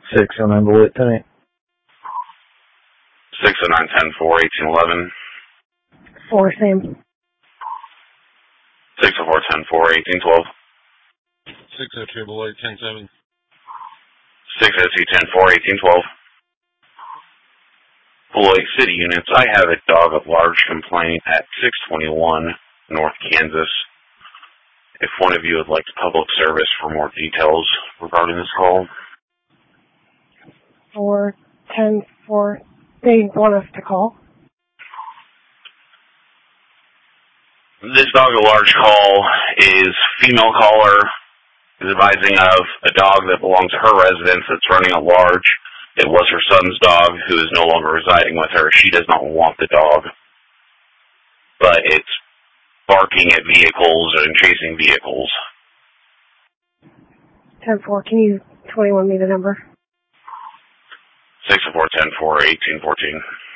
609 Beloit tonight. 609-10-4, 1811. 4, same. 604-10-4, 1812. 602 Beloit, 10-7. 602-10-4, 1812. Beloit City Units, I have a dog at large complaint at 621 North Kansas. If one of you would like public service for more details regarding this call. 410-4. They want us to call. This dog at large call is female caller is advising of a dog that belongs to her residence that's running at large. It was her son's dog who is no longer residing with her. She does not want the dog, but it's barking at vehicles and chasing vehicles. 10-4, can you 21 me the number? 604-10-4, 1814.